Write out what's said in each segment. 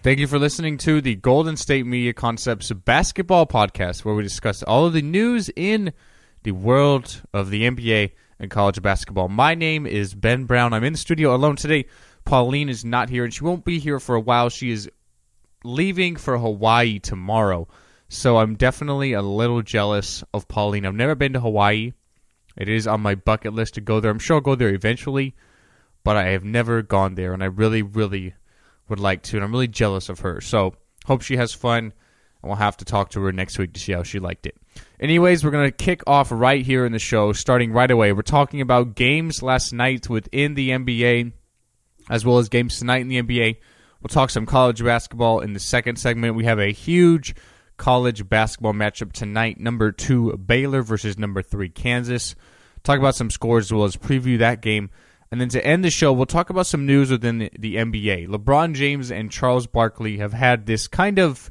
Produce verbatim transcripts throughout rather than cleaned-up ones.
Thank you for listening to the Golden State Media Concepts basketball podcast, where we discuss all of the news in the world of the N B A and college basketball. My name is Ben Brown. I'm in the studio alone today. Pauline is not here, and she won't be here for a while. She is leaving for Hawaii tomorrow, so I'm definitely a little jealous of Pauline. I've never been to Hawaii. It is on my bucket list to go there. I'm sure I'll go there eventually, but I have never gone there, and I really, really would like to, and I'm really jealous of her. So, hope she has fun, and we'll have to talk to her next week to see how she liked it. Anyways, we're going to kick off right here in the show, starting right away. We're talking about games last night within the N B A, as well as games tonight in the N B A. We'll talk some college basketball in the second segment. We have a huge college basketball matchup tonight. Number two, Baylor versus number three, Kansas. Talk about some scores as well as preview that game. And then to end the show, we'll talk about some news within the, the N B A. LeBron James and Charles Barkley have had this kind of,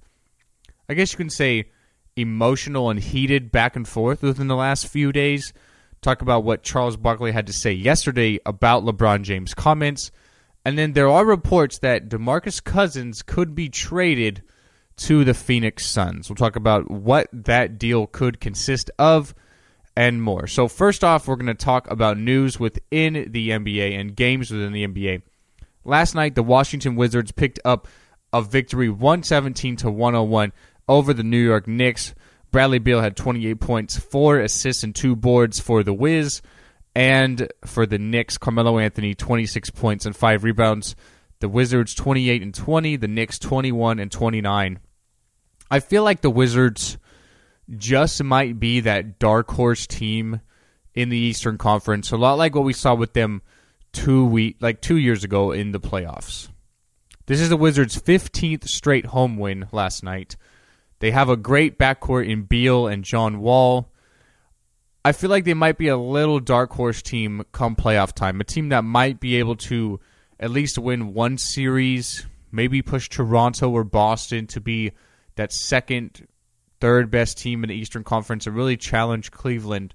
I guess you can say, emotional and heated back and forth within the last few days. Talk about what Charles Barkley had to say yesterday about LeBron James' comments. And then there are reports that DeMarcus Cousins could be traded to the Phoenix Suns. We'll talk about what that deal could consist of and more. So first off, we're going to talk about news within the N B A and games within the N B A. Last night, the Washington Wizards picked up a victory one seventeen to one oh one over the New York Knicks. Bradley Beal had twenty-eight points, four assists, and two boards for the Wiz. And for the Knicks, Carmelo Anthony, twenty-six points and five rebounds. The Wizards, twenty-eight and twenty. The Knicks, twenty-one and twenty-nine. I feel like the Wizards just might be that dark horse team in the Eastern Conference. A lot like what we saw with them two week, like two years ago in the playoffs. This is the Wizards' fifteenth straight home win last night. They have a great backcourt in Beal and John Wall. I feel like they might be a little dark horse team come playoff time. A team that might be able to at least win one series, maybe push Toronto or Boston to be that second, third best team in the Eastern Conference and really challenge Cleveland.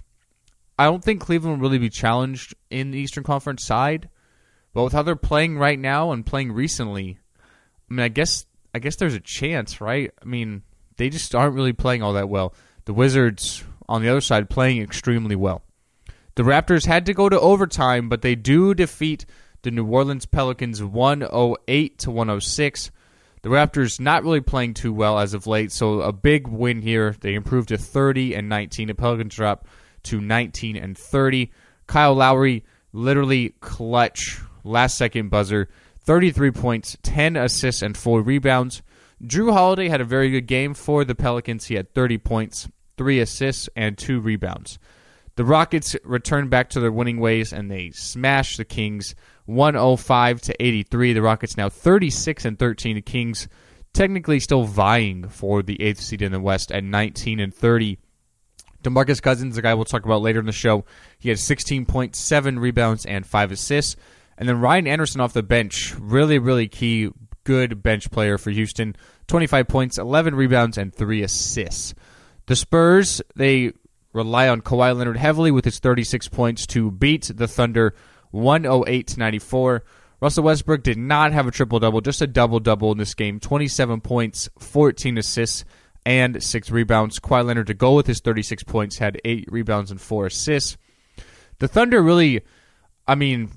I don't think Cleveland will really be challenged in the Eastern Conference side, but with how they're playing right now and playing recently, I mean, I guess I guess there's a chance, right? I mean, they just aren't really playing all that well. The Wizards, on the other side, playing extremely well. The Raptors had to go to overtime, but they do defeat the New Orleans Pelicans one oh eight to one oh six. The Raptors not really playing too well as of late, so a big win here. They improved to thirty and nineteen. The Pelicans dropped to nineteen and thirty. Kyle Lowry, literally clutch, last second buzzer, thirty-three points, ten assists, and four rebounds. Drew Holiday had a very good game for the Pelicans. He had thirty points, three assists, and two rebounds. The Rockets returned back to their winning ways, and they smashed the Kings one oh five to eighty-three. The Rockets now thirty-six and thirteen. The Kings technically still vying for the eighth seed in the West at nineteen and thirty. DeMarcus Cousins, the guy we'll talk about later in the show, he had sixteen points, seven rebounds, and five assists. And then Ryan Anderson off the bench, really, really key, good bench player for Houston. twenty-five points, eleven rebounds, and three assists. The Spurs, they rely on Kawhi Leonard heavily with his thirty-six points to beat the Thunder one oh eight to ninety-four. Russell Westbrook did not have a triple-double, just a double-double in this game. twenty-seven points, fourteen assists, and six rebounds. Kawhi Leonard, to go with his thirty-six points, had eight rebounds and four assists. The Thunder really, I mean,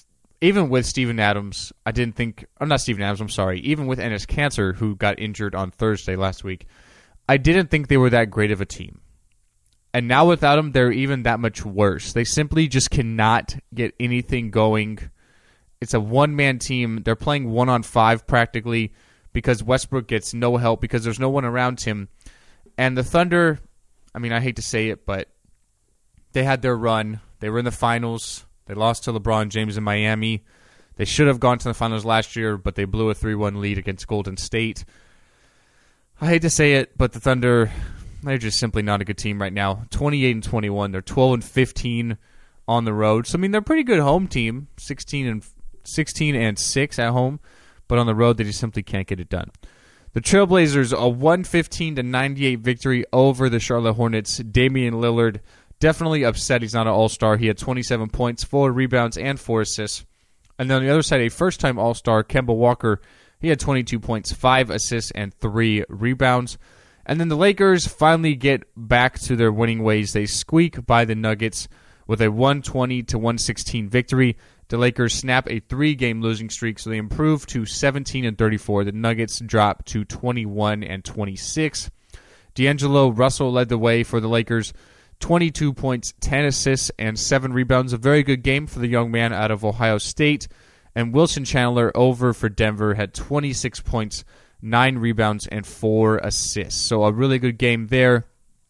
even with Steven Adams, I didn't think, I'm not Steven Adams, I'm sorry, even with Enes Kanter, who got injured on Thursday last week, I didn't think they were that great of a team. And now without him, they're even that much worse. They simply just cannot get anything going. It's a one-man team. They're playing one-on-five practically because Westbrook gets no help because there's no one around him. And the Thunder, I mean, I hate to say it, but they had their run. They were in the finals. They lost to LeBron James in Miami. They should have gone to the finals last year, but they blew a three one lead against Golden State. I hate to say it, but the Thunder, they're just simply not a good team right now. twenty-eight and twenty-one. They're twelve and fifteen on the road. So I mean, they're a pretty good home team. sixteen and sixteen and six at home, but on the road they just simply can't get it done. The Trailblazers, a one fifteen to ninety-eight victory over the Charlotte Hornets. Damian Lillard definitely upset he's not an all-star. He had twenty-seven points, four rebounds, and four assists. And then on the other side, a first-time all-star, Kemba Walker, He had twenty-two points, five assists, and three rebounds. And then the Lakers finally get back to their winning ways. They squeak by the Nuggets with a one twenty to one sixteen victory. The Lakers snap a three-game losing streak, so they improve to seventeen and thirty-four. The Nuggets drop to twenty-one and twenty-six. D'Angelo Russell led the way for the Lakers. twenty-two points, ten assists, and seven rebounds. A very good game for the young man out of Ohio State. And Wilson Chandler over for Denver had twenty-six points, nine rebounds, and four assists. So a really good game there.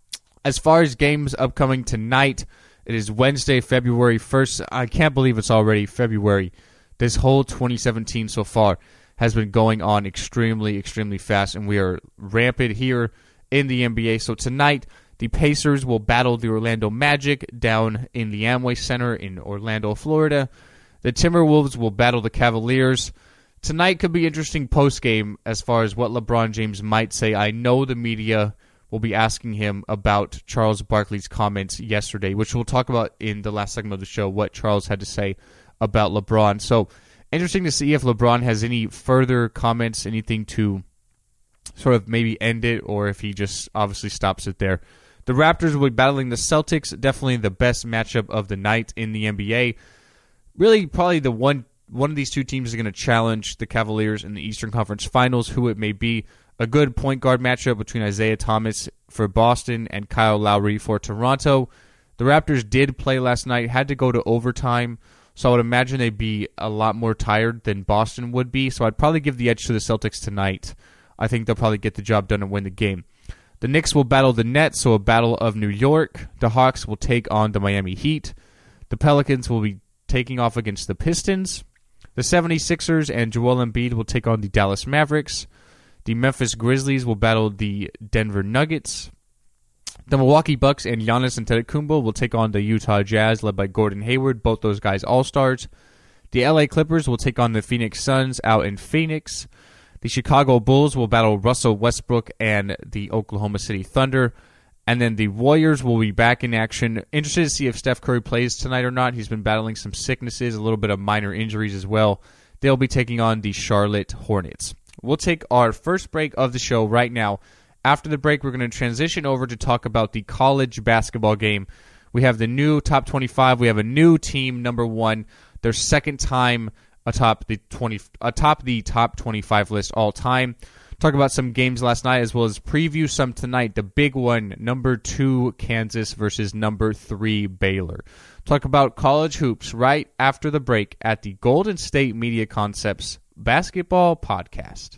As far as games upcoming tonight, it is Wednesday, February first. I can't believe it's already February. This whole twenty seventeen so far has been going on extremely, extremely fast, and we are rampant here in the N B A. So tonight, the Pacers will battle the Orlando Magic down in the Amway Center in Orlando, Florida. The Timberwolves will battle the Cavaliers. Tonight could be interesting post-game as far as what LeBron James might say. I know the media will be asking him about Charles Barkley's comments yesterday, which we'll talk about in the last segment of the show, what Charles had to say about LeBron. So interesting to see if LeBron has any further comments, anything to sort of maybe end it, or if he just obviously stops it there. The Raptors will be battling the Celtics, definitely the best matchup of the night in the N B A. Really, probably the one one of these two teams is going to challenge the Cavaliers in the Eastern Conference Finals, who it may be. A good point guard matchup between Isaiah Thomas for Boston and Kyle Lowry for Toronto. The Raptors did play last night, had to go to overtime, so I would imagine they'd be a lot more tired than Boston would be, so I'd probably give the edge to the Celtics tonight. I think they'll probably get the job done and win the game. The Knicks will battle the Nets, so a battle of New York. The Hawks will take on the Miami Heat. The Pelicans will be taking off against the Pistons. The seventy-sixers and Joel Embiid will take on the Dallas Mavericks. The Memphis Grizzlies will battle the Denver Nuggets. The Milwaukee Bucks and Giannis Antetokounmpo will take on the Utah Jazz, led by Gordon Hayward, both those guys all-stars. The L A Clippers will take on the Phoenix Suns out in Phoenix. The Chicago Bulls will battle Russell Westbrook and the Oklahoma City Thunder. And then the Warriors will be back in action. Interested to see if Steph Curry plays tonight or not. He's been battling some sicknesses, a little bit of minor injuries as well. They'll be taking on the Charlotte Hornets. We'll take our first break of the show right now. After the break, we're going to transition over to talk about the college basketball game. We have the new top twenty-five. We have a new team, number one, their second time atop the twenty, atop the top twenty-five list all time. Talk about some games last night as well as preview some tonight. The big one, number two Kansas versus number three Baylor. Talk about college hoops right after the break at the Golden State Media Concepts Basketball Podcast.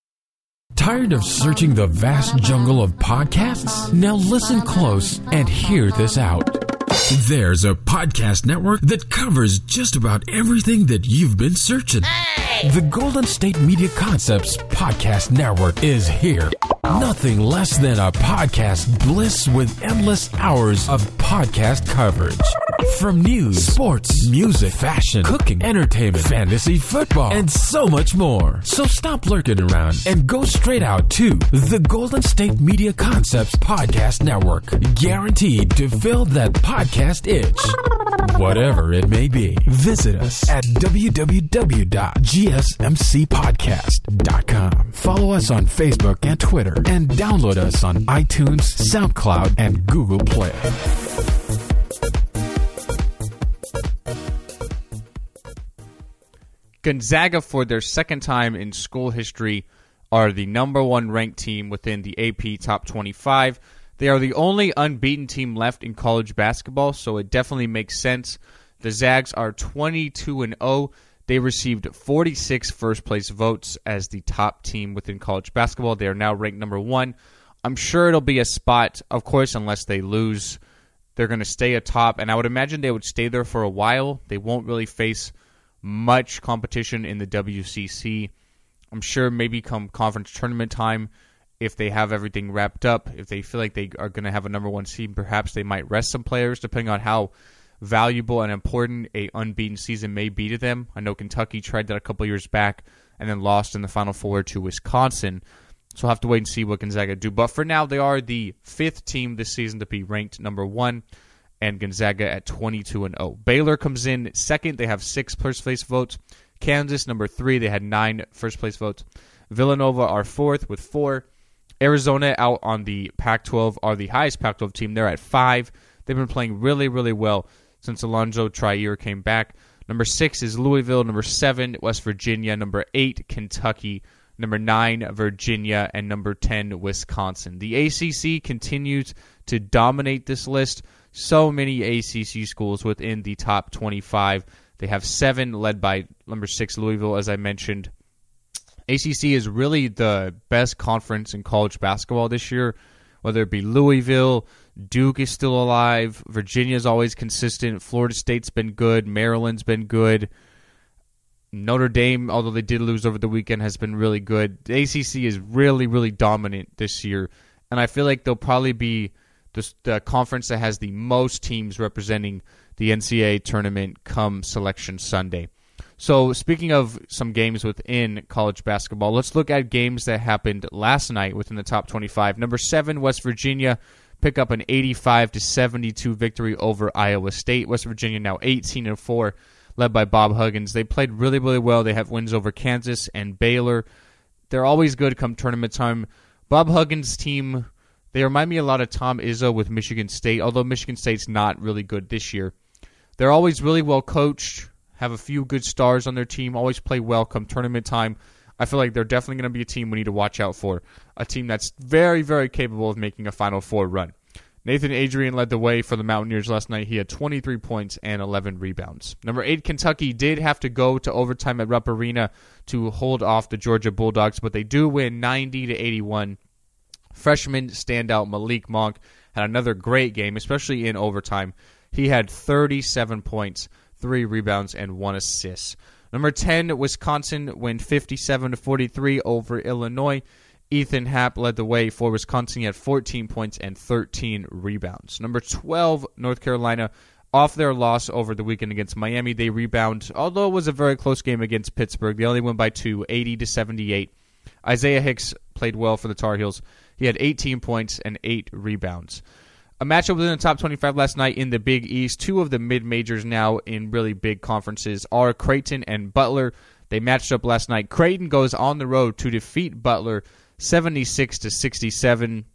Tired of searching the vast jungle of podcasts? Now listen close and hear this out. There's a podcast network that covers just about everything that you've been searching. Hey! The Golden State Media Concepts Podcast Network is here. Nothing less than a podcast bliss with endless hours of podcast coverage. From news, sports, music, fashion, cooking, entertainment, fantasy, football, and so much more. So stop lurking around and go straight out to the Golden State Media Concepts Podcast Network. Guaranteed to fill that podcast itch. Whatever it may be. Visit us at w w w dot g s m c podcast dot com. Follow us on Facebook and Twitter, and download us on iTunes, SoundCloud, and Google Play. Gonzaga, for their second time in school history, are the number one ranked team within the A P Top twenty-five. They are the only unbeaten team left in college basketball, so it definitely makes sense. The Zags are twenty-two and oh. They received forty-six first-place votes as the top team within college basketball. They are now ranked number one. I'm sure it'll be a spot, of course, unless they lose. They're going to stay atop, and I would imagine they would stay there for a while. They won't really face much competition in the W C C. I'm sure maybe come conference tournament time, if they have everything wrapped up, if they feel like they are going to have a number one seed, perhaps they might rest some players, depending on how valuable and important a unbeaten season may be to them. I know Kentucky tried that a couple years back and then lost in the Final Four to Wisconsin. So I'll have to wait and see what Gonzaga do. But for now, they are the fifth team this season to be ranked number one, and Gonzaga at twenty-two and oh. Baylor comes in second. They have six first-place votes. Kansas, number three. They had nine first-place votes. Villanova are fourth with four. Arizona out on the Pac twelve are the highest Pac twelve team. They're at five. They've been playing really, really well since Alonzo Trier came back. Number six is Louisville. Number seven, West Virginia. Number eight, Kentucky. Number nine, Virginia. And number ten, Wisconsin. The A C C continues to dominate this list. So many A C C schools within the top twenty-five. They have seven, led by number six, Louisville, as I mentioned. A C C is really the best conference in college basketball this year, whether it be Louisville, Duke is still alive, Virginia's always consistent, Florida State's been good, Maryland's been good, Notre Dame, although they did lose over the weekend, has been really good. The A C C is really, really dominant this year, and I feel like they'll probably be the, the conference that has the most teams representing the N C double A tournament come Selection Sunday. So speaking of some games within college basketball, let's look at games that happened last night within the top twenty-five. Number seven, West Virginia pick up an eighty-five to seventy-two victory over Iowa State. West Virginia now eighteen and four, led by Bob Huggins. They played really, really well. They have wins over Kansas and Baylor. They're always good come tournament time. Bob Huggins' team, they remind me a lot of Tom Izzo with Michigan State, although Michigan State's not really good this year. They're always really well coached, have a few good stars on their team, always play well come tournament time. I feel like they're definitely going to be a team we need to watch out for, a team that's very, very capable of making a Final Four run. Nathan Adrian led the way for the Mountaineers last night. He had twenty-three points and eleven rebounds. Number eight, Kentucky did have to go to overtime at Rupp Arena to hold off the Georgia Bulldogs, but they do win ninety to eighty-one. Freshman standout Malik Monk had another great game, especially in overtime. He had thirty-seven points, three rebounds, and one assist. Number ten, Wisconsin win fifty-seven to forty-three over Illinois. Ethan Happ led the way for Wisconsin. He had fourteen points and thirteen rebounds. Number twelve, North Carolina, off their loss over the weekend against Miami. They rebound, although it was a very close game against Pittsburgh. They only won by two, eighty to seventy-eight. Isaiah Hicks played well for the Tar Heels. He had eighteen points and eight rebounds. A matchup within the top twenty-five last night in the Big East. Two of the mid-majors now in really big conferences are Creighton and Butler. They matched up last night. Creighton goes on the road to defeat Butler seventy-six to sixty-seven.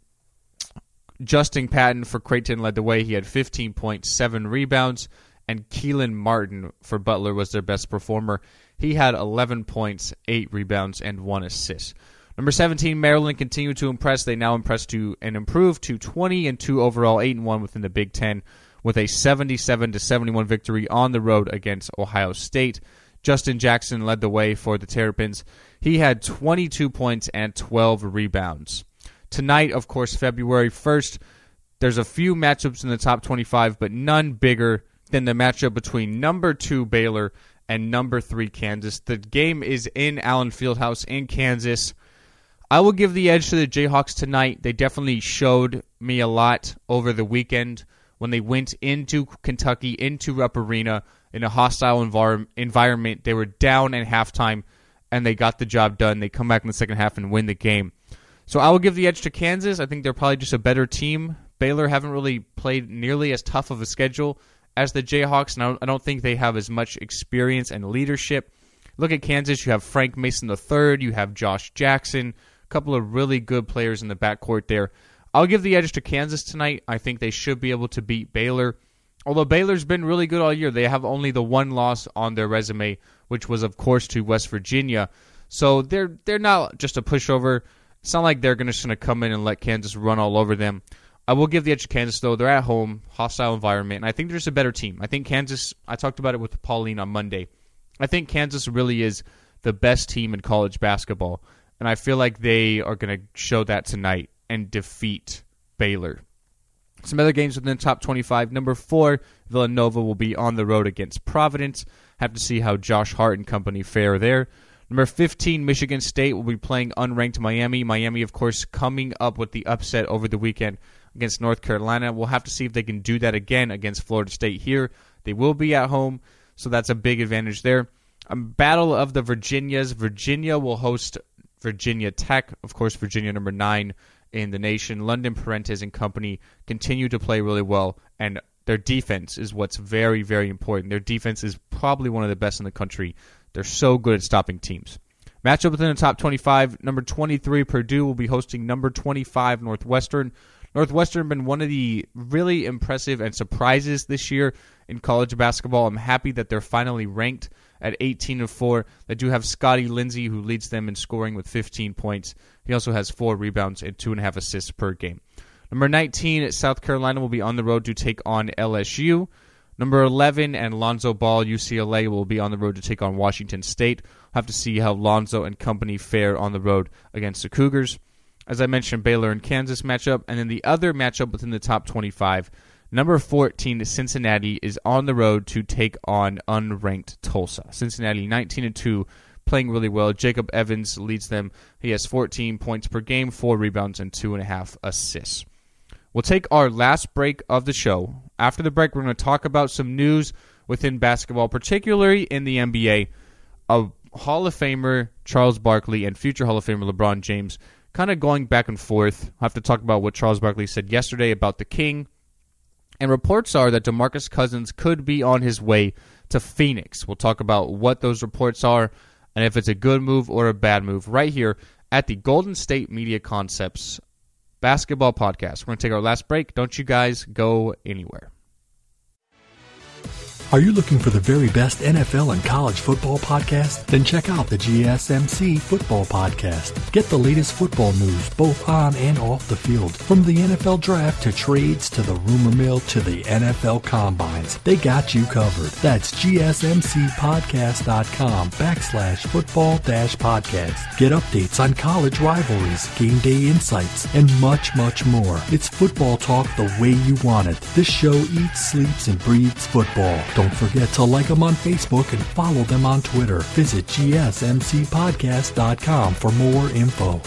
Justin Patton for Creighton led the way. He had fifteen points, seven rebounds. And Keelan Martin for Butler was their best performer. He had eleven points, eight rebounds, and one assist. Number seventeen, Maryland continued to impress. They now impress to and improve to twenty and two overall, eight and one within the Big Ten, with a seventy-seven to seventy-one victory on the road against Ohio State. Justin Jackson led the way for the Terrapins. He had twenty-two points and twelve rebounds. Tonight, of course, February first, there's a few matchups in the top twenty-five, but none bigger than the matchup between number two Baylor and number three Kansas. The game is in Allen Fieldhouse in Kansas. I will give the edge to the Jayhawks tonight. They definitely showed me a lot over the weekend when they went into Kentucky, into Rupp Arena, in a hostile envir- environment. They were down at halftime, and they got the job done. They come back in the second half and win the game. So I will give the edge to Kansas. I think they're probably just a better team. Baylor haven't really played nearly as tough of a schedule as the Jayhawks, and I don't think they have as much experience and leadership. Look at Kansas. You have Frank Mason the third. You have Josh Jackson. Couple of really good players in the backcourt there. I'll give the edge to Kansas tonight. I think they should be able to beat Baylor. Although Baylor's been really good all year. They have only the one loss on their resume, which was, of course, to West Virginia. So they're they're not just a pushover. It's not like they're gonna, just going to come in and let Kansas run all over them. I will give the edge to Kansas, though. They're at home, hostile environment, and I think they're just a better team. I think Kansas, I talked about it with Pauline on Monday. I think Kansas really is the best team in college basketball. And I feel like they are going to show that tonight and defeat Baylor. Some other games within the top twenty-five. Number four, Villanova will be on the road against Providence. Have to see how Josh Hart and company fare there. Number fifteen, Michigan State will be playing unranked Miami. Miami, of course, coming up with the upset over the weekend against North Carolina. We'll have to see if they can do that again against Florida State here. They will be at home, so that's a big advantage there. A battle of the Virginias. Virginia will host Virginia Tech, of course, Virginia number nine in the nation. London Parentes and company continue to play really well, and their defense is what's very, very important. Their defense is probably one of the best in the country. They're so good at stopping teams. Matchup within the top twenty-five, number twenty-three, Purdue will be hosting number twenty-five, Northwestern. Northwestern been one of the really impressive and surprises this year in college basketball. I'm happy that they're finally ranked at eighteen and four. They do have Scotty Lindsey, who leads them in scoring with fifteen points. He also has four rebounds and two and a half assists per game. Number nineteen, South Carolina will be on the road to take on L S U. Number eleven, and Lonzo Ball, U C L A, will be on the road to take on Washington State. We'll have to see how Lonzo and company fare on the road against the Cougars. As I mentioned, Baylor and Kansas matchup. And then the other matchup within the top twenty-five, number fourteen, Cincinnati, is on the road to take on unranked Tulsa. Cincinnati, nineteen and two, playing really well. Jacob Evans leads them. He has fourteen points per game, four rebounds, and two and a half assists. We'll take our last break of the show. After the break, we're going to talk about some news within basketball, particularly in the N B A. A Hall of Famer, Charles Barkley, and future Hall of Famer, LeBron James, kind of going back and forth. I'll have to talk about what Charles Barkley said yesterday about the King. And reports are that DeMarcus Cousins could be on his way to Phoenix. We'll talk about what those reports are and if it's a good move or a bad move right here at the Golden State Media Concepts Basketball Podcast. We're going to take our last break. Don't you guys go anywhere. Are you looking for the very best N F L and college football podcast? Then check out the G S M C Football Podcast. Get the latest football news both on and off the field. From the N F L Draft to trades to the rumor mill to the N F L Combines. They got you covered. That's gsmcpodcast.com backslash football dash podcast. Get updates on college rivalries, game day insights, and much, much more. It's football talk the way you want it. This show eats, sleeps, and breathes football. Don't forget to like them on Facebook and follow them on Twitter. Visit g s m c podcast dot com for more info.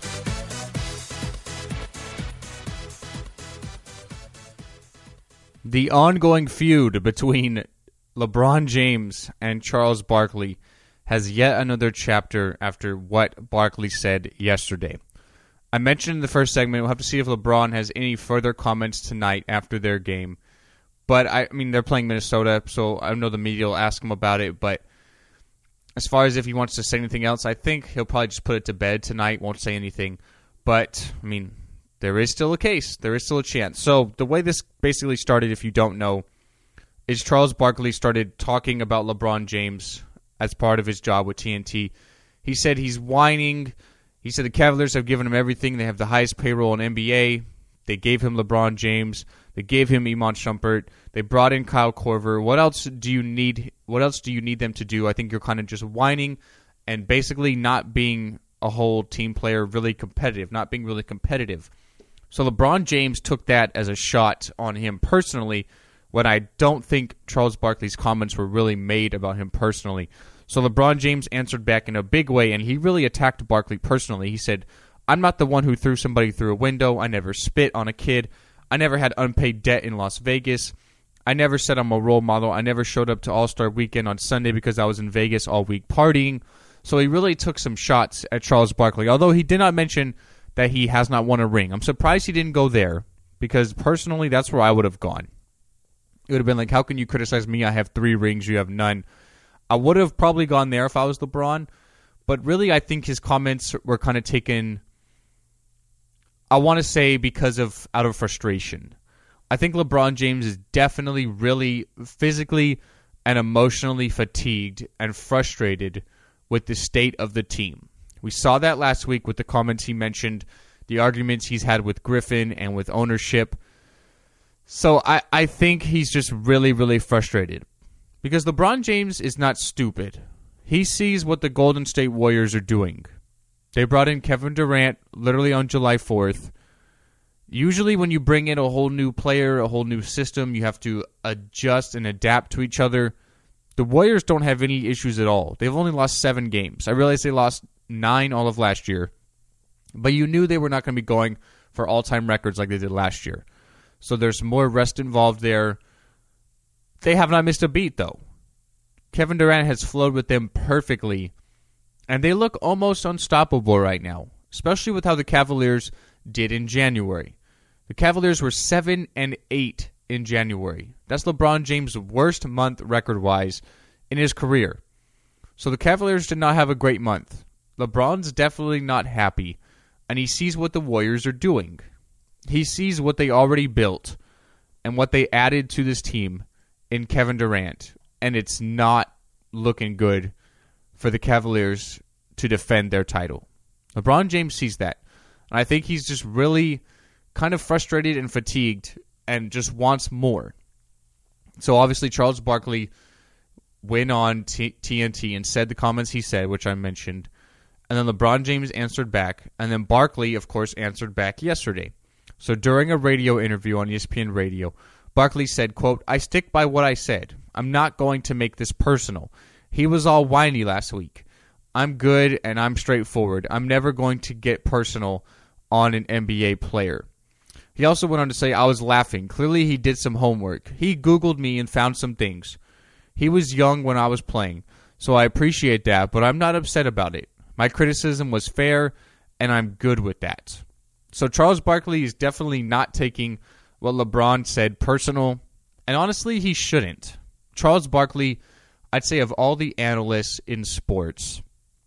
The ongoing feud between LeBron James and Charles Barkley has yet another chapter after what Barkley said yesterday. I mentioned in the first segment, we'll have to see if LeBron has any further comments tonight after their game. But, I, I mean, they're playing Minnesota, so I know the media will ask him about it. But as far as if he wants to say anything else, I think he'll probably just put it to bed tonight, won't say anything. But, I mean, there is still a case. There is still a chance. So the way this basically started, if you don't know, is Charles Barkley started talking about LeBron James as part of his job with T N T. He said he's whining. He said the Cavaliers have given him everything. They have the highest payroll in N B A. They gave him LeBron James. They gave him Iman Shumpert. They brought in Kyle Korver. What else do you need? What else do you need them to do? I think you're kind of just whining and basically not being a whole team player, really competitive, not being really competitive. So LeBron James took that as a shot on him personally, when I don't think Charles Barkley's comments were really made about him personally. So LeBron James answered back in a big way, and he really attacked Barkley personally. He said, "I'm not the one who threw somebody through a window. I never spit on a kid. I never had unpaid debt in Las Vegas. I never said I'm a role model. I never showed up to All-Star Weekend on Sunday because I was in Vegas all week partying." So he really took some shots at Charles Barkley, although he did not mention that he has not won a ring. I'm surprised he didn't go there, because personally that's where I would have gone. It would have been like, how can you criticize me? I have three rings, you have none. I would have probably gone there if I was LeBron, but really I think his comments were kind of taken, I want to say, because of out of frustration. I think LeBron James is definitely really physically and emotionally fatigued and frustrated with the state of the team. We saw that last week with the comments he mentioned, the arguments he's had with Griffin and with ownership. So I, I think he's just really, really frustrated. Because LeBron James is not stupid. He sees what the Golden State Warriors are doing. They brought in Kevin Durant literally on July fourth. Usually when you bring in a whole new player, a whole new system, you have to adjust and adapt to each other. The Warriors don't have any issues at all. They've only lost seven games. I realize they lost nine all of last year, but you knew they were not going to be going for all-time records like they did last year. So there's more rest involved there. They have not missed a beat, though. Kevin Durant has flowed with them perfectly, and they look almost unstoppable right now, especially with how the Cavaliers did in January. The Cavaliers were seven and eight in January. That's LeBron James' worst month record-wise in his career. So the Cavaliers did not have a great month. LeBron's definitely not happy, and he sees what the Warriors are doing. He sees what they already built and what they added to this team in Kevin Durant, and it's not looking good for the Cavaliers to defend their title. LeBron James sees that, and I think he's just really kind of frustrated and fatigued and just wants more. So obviously Charles Barkley went on T- TNT and said the comments he said, which I mentioned, and then LeBron James answered back, and then Barkley, of course, answered back yesterday. So during a radio interview on E S P N Radio, Barkley said, quote, "I stick by what I said. I'm not going to make this personal. He was all whiny last week. I'm good and I'm straightforward. I'm never going to get personal on an N B A player." He also went on to say, "I was laughing. Clearly he did some homework. He Googled me and found some things. He was young when I was playing, so I appreciate that, but I'm not upset about it. My criticism was fair, and I'm good with that." So Charles Barkley is definitely not taking what LeBron said personal, and honestly, he shouldn't. Charles Barkley, I'd say of all the analysts in sports,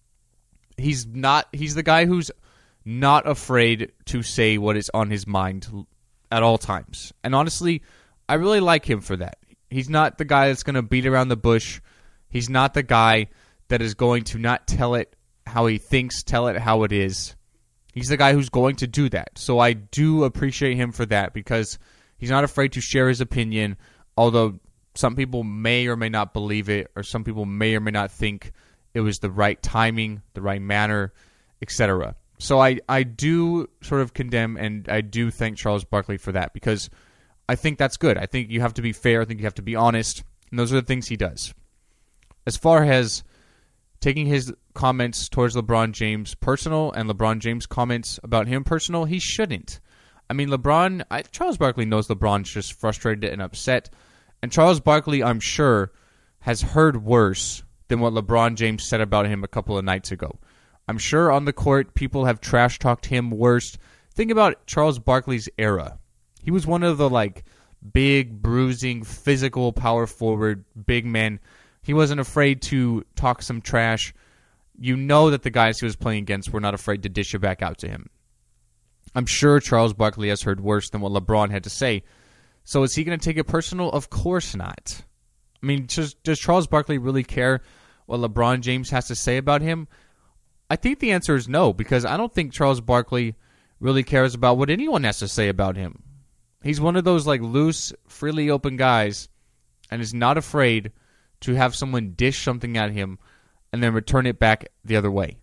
he's not. He's the guy who's not afraid to say what is on his mind at all times. And honestly, I really like him for that. He's not the guy that's going to beat around the bush. He's not the guy that is going to not tell it how he thinks, tell it how it is. He's the guy who's going to do that. So I do appreciate him for that because he's not afraid to share his opinion, although some people may or may not believe it, or some people may or may not think it was the right timing, the right manner, et cetera. So I, I do sort of condemn and I do thank Charles Barkley for that because I think that's good. I think you have to be fair. I think you have to be honest. And those are the things he does. As far as taking his comments towards LeBron James personal and LeBron James' comments about him personal, he shouldn't. I mean, LeBron, I, Charles Barkley knows LeBron's just frustrated and upset. And Charles Barkley, I'm sure, has heard worse than what LeBron James said about him a couple of nights ago. I'm sure on the court, people have trash-talked him worse. Think about Charles Barkley's era. He was one of the, like, big, bruising, physical, power forward, big men. He wasn't afraid to talk some trash. You know that the guys he was playing against were not afraid to dish it back out to him. I'm sure Charles Barkley has heard worse than what LeBron had to say. So is he going to take it personal? Of course not. I mean, just, does Charles Barkley really care what LeBron James has to say about him? I think the answer is no, because I don't think Charles Barkley really cares about what anyone has to say about him. He's one of those like loose, freely open guys and is not afraid to have someone dish something at him and then return it back the other way.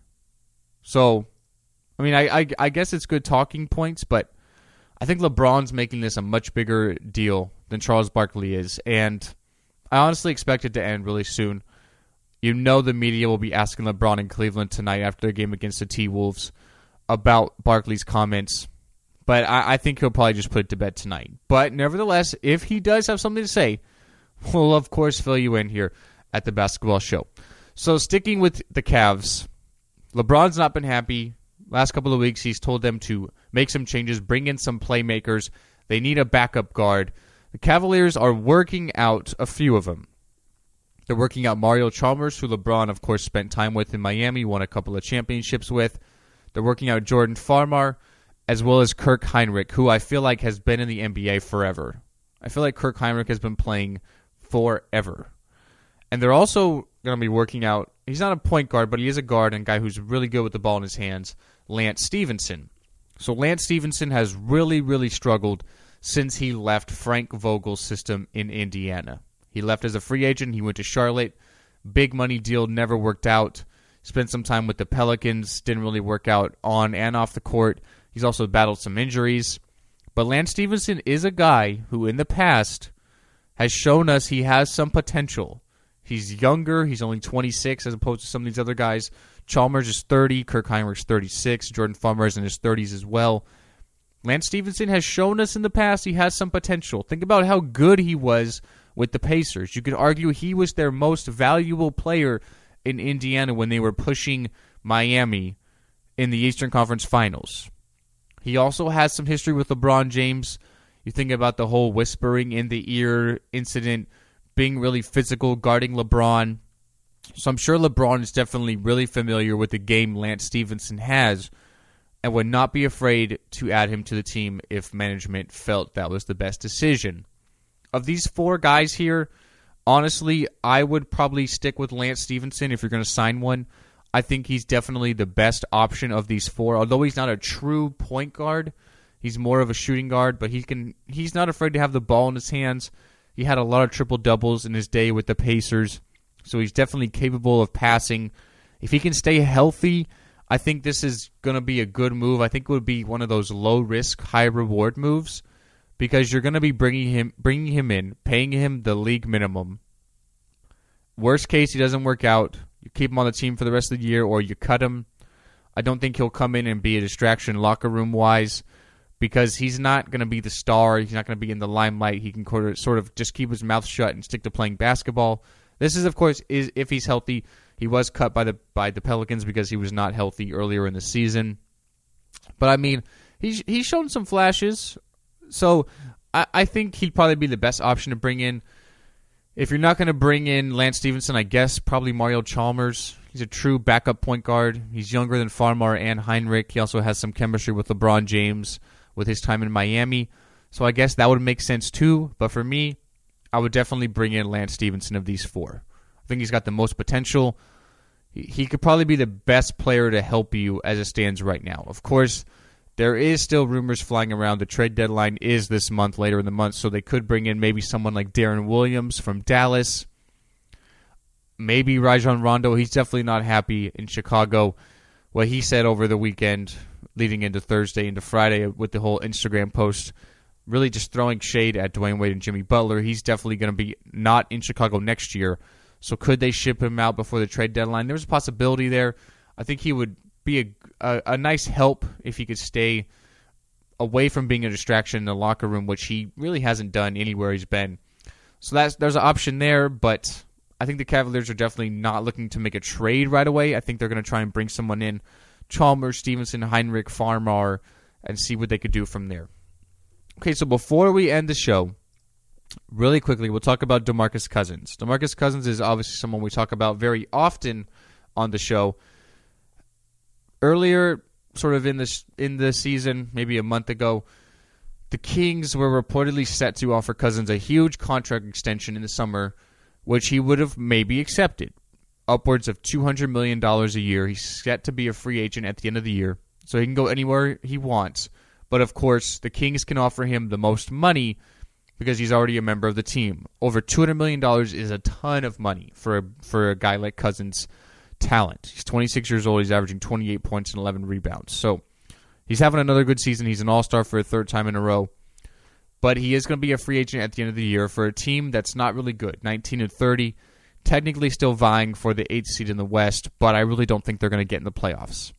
So, I mean, I, I, I guess it's good talking points, but I think LeBron's making this a much bigger deal than Charles Barkley is, and I honestly expect it to end really soon. You know the media will be asking LeBron in Cleveland tonight after their game against the T-Wolves about Barkley's comments, but I, I think he'll probably just put it to bed tonight. But nevertheless, if he does have something to say, we'll of course fill you in here at the Basketball Show. So sticking with the Cavs, LeBron's not been happy. Last couple of weeks, he's told them to make some changes, bring in some playmakers. They need a backup guard. The Cavaliers are working out a few of them. They're working out Mario Chalmers, who LeBron, of course, spent time with in Miami, won a couple of championships with. They're working out Jordan Farmar, as well as Kirk Hinrich, who I feel like has been in the N B A forever. I feel like Kirk Hinrich has been playing forever. And they're also going to be working out, he's not a point guard, but he is a guard and a guy who's really good with the ball in his hands, Lance Stevenson. So Lance Stevenson has really, really struggled since he left Frank Vogel's system in Indiana. He left as a free agent. He went to Charlotte. Big money deal, never worked out. Spent some time with the Pelicans. Didn't really work out on and off the court. He's also battled some injuries. But Lance Stevenson is a guy who in the past has shown us he has some potential. He's younger. He's only twenty-six as opposed to some of these other guys. Chalmers is thirty. Kirk Hinrich's thirty-six. Jordan Farmar is in his thirties as well. Lance Stevenson has shown us in the past he has some potential. Think about how good he was with the Pacers. You could argue he was their most valuable player in Indiana when they were pushing Miami in the Eastern Conference Finals. He also has some history with LeBron James. You think about the whole whispering in the ear incident, being really physical, guarding LeBron. So I'm sure LeBron is definitely really familiar with the game Lance Stephenson has and would not be afraid to add him to the team if management felt that was the best decision. Of these four guys here, honestly, I would probably stick with Lance Stephenson if you're going to sign one. I think he's definitely the best option of these four. Although he's not a true point guard, he's more of a shooting guard, but he can he's not afraid to have the ball in his hands. He had a lot of triple-doubles in his day with the Pacers, so he's definitely capable of passing. If he can stay healthy, I think this is going to be a good move. I think it would be one of those low-risk, high-reward moves because you're going to be bringing him bringing him in, paying him the league minimum. Worst case, he doesn't work out. You keep him on the team for the rest of the year or you cut him. I don't think he'll come in and be a distraction locker room-wise because he's not going to be the star. He's not going to be in the limelight. He can sort of just keep his mouth shut and stick to playing basketball. This is, of course, is if he's healthy. He was cut by the by the Pelicans because he was not healthy earlier in the season. But, I mean, he's, he's shown some flashes. So I, I think he'd probably be the best option to bring in. If you're not going to bring in Lance Stephenson, I guess probably Mario Chalmers. He's a true backup point guard. He's younger than Farmar and Heinrich. He also has some chemistry with LeBron James with his time in Miami. So I guess that would make sense too. But for me, I would definitely bring in Lance Stephenson of these four. I think he's got the most potential. He, he could probably be the best player to help you as it stands right now. Of course, there is still rumors flying around. The trade deadline is this month, later in the month, so they could bring in maybe someone like Darren Williams from Dallas. Maybe Rajon Rondo. He's definitely not happy in Chicago. What he said over the weekend, leading into Thursday into Friday with the whole Instagram post, really just throwing shade at Dwayne Wade and Jimmy Butler. He's definitely going to be not in Chicago next year. So could they ship him out before the trade deadline? There's a possibility there. I think he would be a, a, a nice help if he could stay away from being a distraction in the locker room, which he really hasn't done anywhere he's been. So that's there's an option there, but I think the Cavaliers are definitely not looking to make a trade right away. I think they're going to try and bring someone in, Chalmers, Stevenson, Heinrich, Farmar, and see what they could do from there. Okay, so before we end the show, really quickly, we'll talk about DeMarcus Cousins. DeMarcus Cousins is obviously someone we talk about very often on the show. Earlier, sort of in this in the season, maybe a month ago, the Kings were reportedly set to offer Cousins a huge contract extension in the summer, which he would have maybe accepted. Upwards of two hundred million dollars a year. He's set to be a free agent at the end of the year, so he can go anywhere he wants. But of course, the Kings can offer him the most money because he's already a member of the team. Over two hundred million dollars is a ton of money for a, for a guy like Cousins' talent. He's twenty-six years old. He's averaging twenty-eight points and eleven rebounds. So he's having another good season. He's an all-star for a third time in a row. But he is going to be a free agent at the end of the year for a team that's not really good, nineteen and thirty, technically still vying for the eighth seed in the West, but I really don't think they're going to get in the playoffs.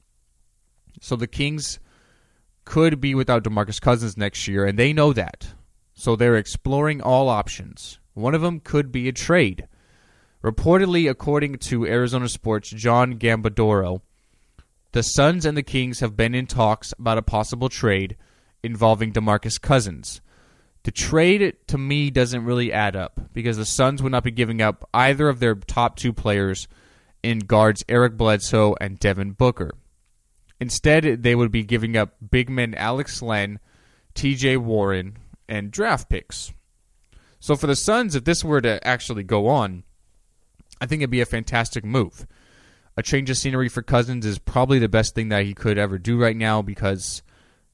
So the Kings could be without DeMarcus Cousins next year, and they know that. So they're exploring all options. One of them could be a trade. Reportedly, according to Arizona Sports' John Gambadoro, the Suns and the Kings have been in talks about a possible trade involving DeMarcus Cousins. The trade, to me, doesn't really add up because the Suns would not be giving up either of their top two players in guards Eric Bledsoe and Devin Booker. Instead, they would be giving up big men Alex Len, T J Warren, and draft picks. So for the Suns, if this were to actually go on, I think it'd be a fantastic move. A change of scenery for Cousins is probably the best thing that he could ever do right now because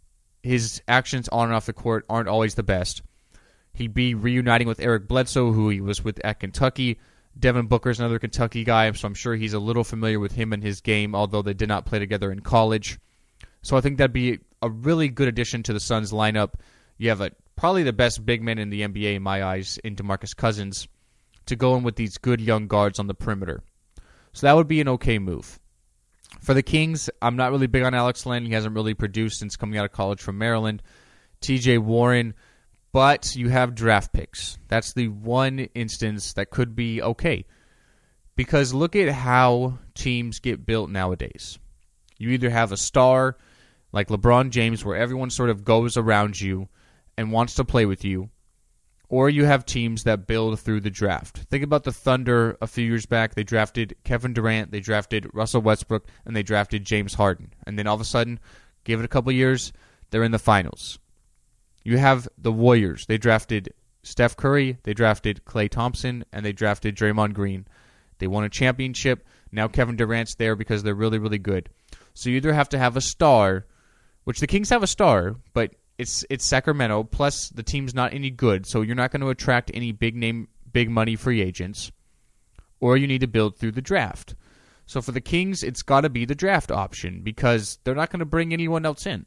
his actions on and off the court aren't always the best. He'd be reuniting with Eric Bledsoe, who he was with at Kentucky. Devin Booker's another Kentucky guy, so I'm sure he's a little familiar with him and his game, although they did not play together in college. So I think that'd be a really good addition to the Suns lineup. You have a probably the best big man in the N B A in my eyes in DeMarcus Cousins to go in with these good young guards on the perimeter. So that would be an okay move. For the Kings, I'm not really big on Alex Len. He hasn't really produced since coming out of college from Maryland. T J Warren, but you have draft picks. That's the one instance that could be okay. Because look at how teams get built nowadays. You either have a star like LeBron James where everyone sort of goes around you and wants to play with you, or you have teams that build through the draft. Think about the Thunder a few years back. They drafted Kevin Durant, they drafted Russell Westbrook, and they drafted James Harden. And then all of a sudden, give it a couple years, they're in the finals. You have the Warriors. They drafted Steph Curry, they drafted Klay Thompson, and they drafted Draymond Green. They won a championship. Now Kevin Durant's there because they're really, really good. So you either have to have a star, which the Kings have a star, but it's it's Sacramento, plus the team's not any good, so you're not going to attract any big name, big money free agents, or you need to build through the draft. So for the Kings, it's got to be the draft option because they're not going to bring anyone else in.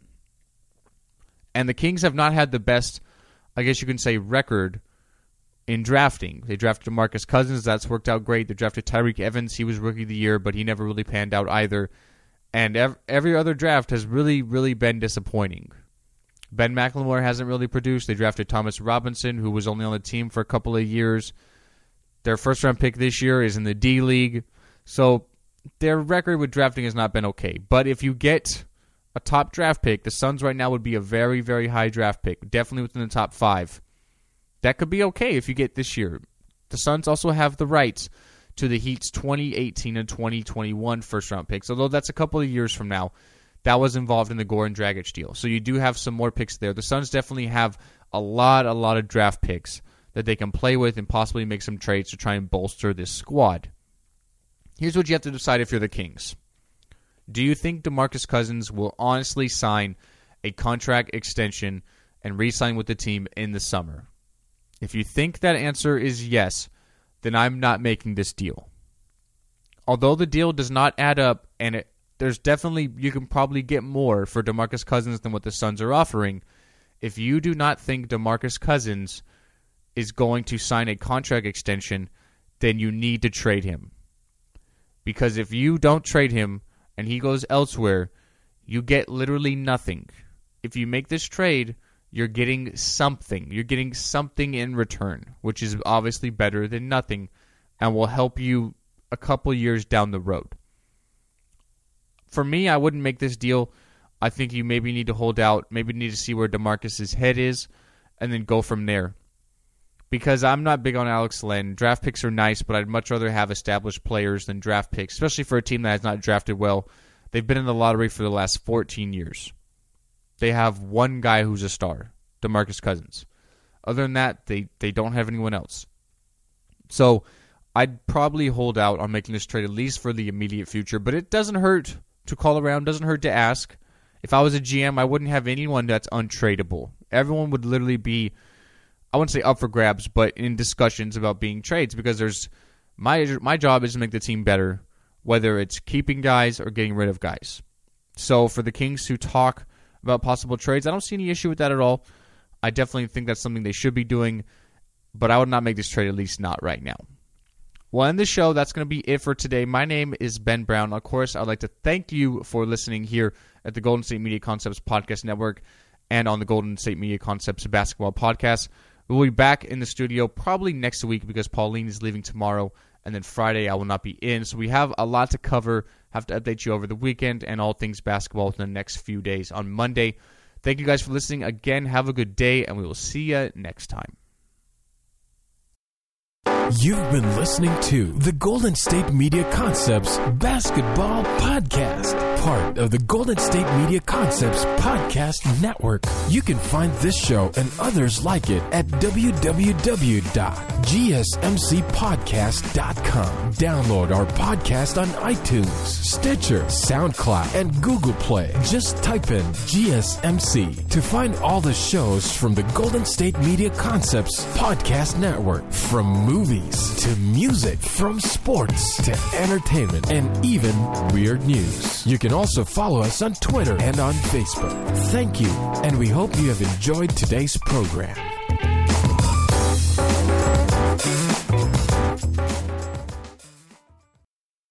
And the Kings have not had the best, I guess you can say, record in drafting. They drafted DeMarcus Cousins. That's worked out great. They drafted Tyreek Evans. He was Rookie of the Year, but he never really panned out either. And ev- every other draft has really, really been disappointing. Ben McLemore hasn't really produced. They drafted Thomas Robinson, who was only on the team for a couple of years. Their first-round pick this year is in the D-League. So their record with drafting has not been okay. But if you get a top draft pick, the Suns right now would be a very, very high draft pick, definitely within the top five. That could be okay if you get this year. The Suns also have the rights to the Heat's twenty eighteen and twenty twenty-one first-round picks, although that's a couple of years from now. That was involved in the Goran Dragic deal. So you do have some more picks there. The Suns definitely have a lot, a lot of draft picks that they can play with and possibly make some trades to try and bolster this squad. Here's what you have to decide if you're the Kings. Do you think DeMarcus Cousins will honestly sign a contract extension and re-sign with the team in the summer? If you think that answer is yes, then I'm not making this deal. Although the deal does not add up, and it, there's definitely, you can probably get more for DeMarcus Cousins than what the Suns are offering. If you do not think DeMarcus Cousins is going to sign a contract extension, then you need to trade him. Because if you don't trade him and he goes elsewhere, you get literally nothing. If you make this trade, you're getting something. You're getting something in return, which is obviously better than nothing and will help you a couple years down the road. For me, I wouldn't make this deal. I think you maybe need to hold out, maybe need to see where DeMarcus's head is, and then go from there. Because I'm not big on Alex Len. Draft picks are nice, but I'd much rather have established players than draft picks, especially for a team that has not drafted well. They've been in the lottery for the last fourteen years. They have one guy who's a star, DeMarcus Cousins. Other than that, they, they don't have anyone else. So I'd probably hold out on making this trade at least for the immediate future, but it doesn't hurt to call around, doesn't hurt to ask. If I was a G M, I wouldn't have anyone that's untradeable. Everyone would literally be, I wouldn't say up for grabs, but in discussions about being trades, because there's my my job is to make the team better, whether it's keeping guys or getting rid of guys. So for the Kings to talk about possible trades, I don't see any issue with that at all. I definitely think that's something they should be doing, but I would not make this trade, at least not right now. Well, in this show, that's going to be it for today. My name is Ben Brown. Of course, I'd like to thank you for listening here at the Golden State Media Concepts Podcast Network and on the Golden State Media Concepts Basketball Podcast. We'll be back in the studio probably next week because Pauline is leaving tomorrow, and then Friday I will not be in. So we have a lot to cover, have to update you over the weekend, and all things basketball within the next few days on Monday. Thank you guys for listening. Again, have a good day, and we will see you next time. You've been listening to the Golden State Media Concepts Basketball Podcast, part of the Golden State Media Concepts Podcast Network. You can find this show and others like it at w w w dot g s m c podcast dot com. Download our podcast on iTunes, Stitcher, SoundCloud, and Google Play. Just type in G S M C to find all the shows from the Golden State Media Concepts Podcast Network, from movies to music, from sports to entertainment, and even weird news. You can also follow us on Twitter and on Facebook. Thank you, and we hope you have enjoyed today's program.